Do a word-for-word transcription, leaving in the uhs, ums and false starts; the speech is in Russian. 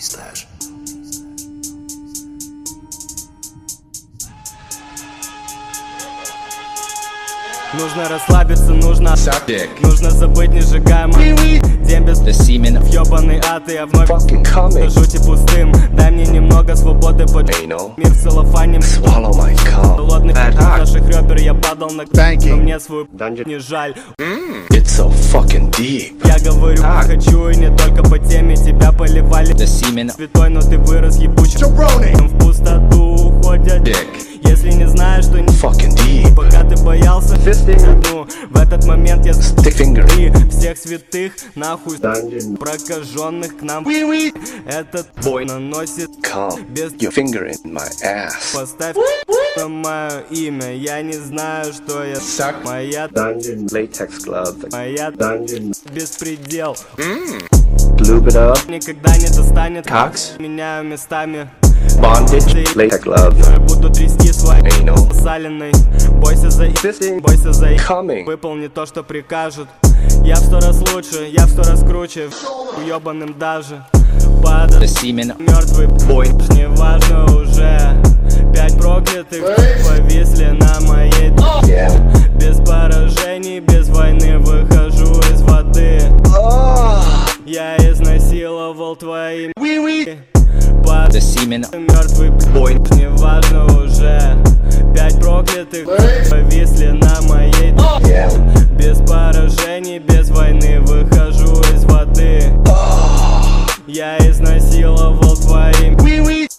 Stash. Нужно расслабиться, нужно Suck. Нужно забыть несжигаемый день без The semen въебаный ад, и я вновь Fucking coming. жути пустым. Дай мне немного свободы под Anal. мир в целлофане. Swallow my cum. Холодный Bad heart. наших ребер я падал на Thank you. но мне свою Dungeon. не жаль. It's so fucking deep. Я говорю, Так. хочу, и не только по теме. Тебя поливали The semen святой, но ты вырос ебучим. Jabroni. В пустоту уходят. Dick. Если не знаешь, что не Fucking deep. пока ты боялся, ну, в этот момент я Stick finger. и всех святых нахуй Dungeon. прокаженных к нам. Этот бой наносит Cum. без Your finger in my ass. поставь на мое имя. Я не знаю, что я Suck. моя Dungeon. Latex gloves. моя Dungeon. беспредел. Lube it up. Никогда не достанет. Cox. Меняю местами. Bondage. Latex gloves. Я буду трясти своей Anal. саленной. Бойся за Fisting. бойся за Coming. выполни то, что прикажут. Я в сто раз лучше, я в сто раз круче. Уебаным даже The падает semen мертвый бой. Неважно уже. Пять проклятых повисли на моей д- Yeah. Без поражений, без войны выхожу из воды. Я изнасиловал твои под The semen мертвый бой. Неважно уже. Пять проклятых повисли на моей д- Yeah. Без поражений, без войны выхожу из воды. Я изнасиловал твои